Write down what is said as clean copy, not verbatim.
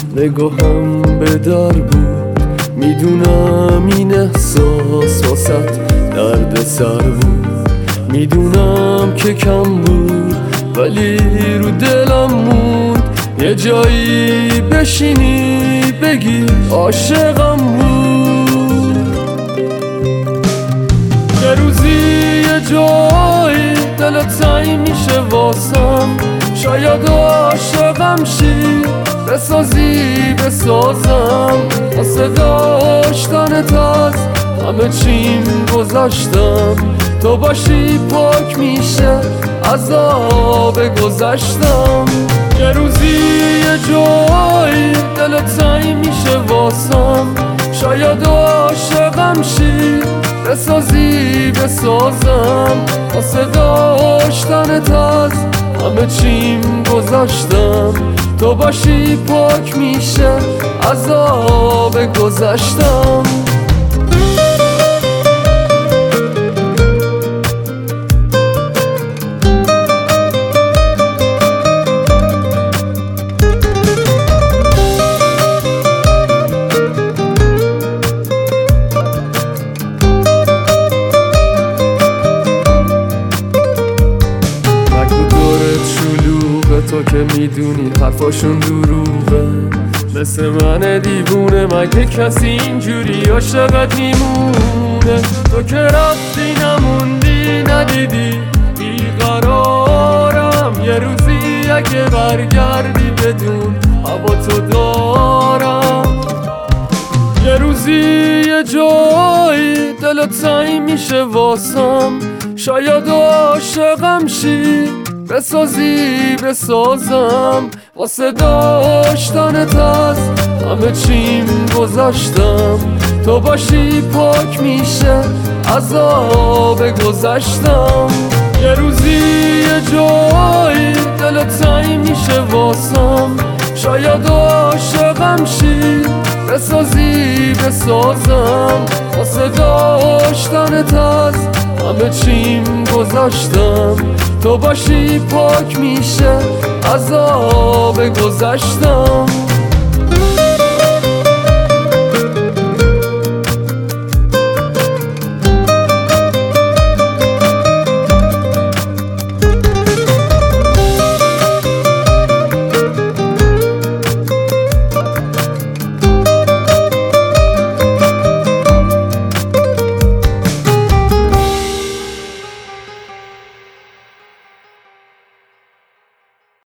نگاهم به در بود، میدونم این احساس واسط درد سر بود، میدونم که کم بود ولی رو دلم موند یه جایی بشینی بگی عاشقم بود. یه روزی یه جایی دلت تنگ میشه واسم، شاید عاشقم شی بسازم واسه داشتنت از همه چیم گذاشتم، تو باشی پاک میشه عذاب گذشتم. یه روزی یه جایی دلت تنگ میشه واسم، شاید عاشقم شی بسازم واسه داشتنت از همه چیم گذاشتم، تو باشی پاک میشه عذاب گذشتم. تو که میدونی حرفاشون دروغه، مثل من دیوونه مگه کسی اینجوری عاشقت میمونه؟ تو که رفتی نموندی ندیدی بیقرارم، یه روزی اگه برگردی بدون هوا تو دارم. یه روزی یه جایی دلت تنگ میشه واسم، شاید عاشقم شی بسازم واسه داشتنت از همه چیم گذاشتم، تو باشی پاک میشه عذاب گذشتم. یه روزی یه جایی دلت تنگ میشه واسم، شاید عاشقم شی بسازم واسه داشتنت از همه چیم گذاشتم، تو باشی پاک میشه عذاب گذشتم.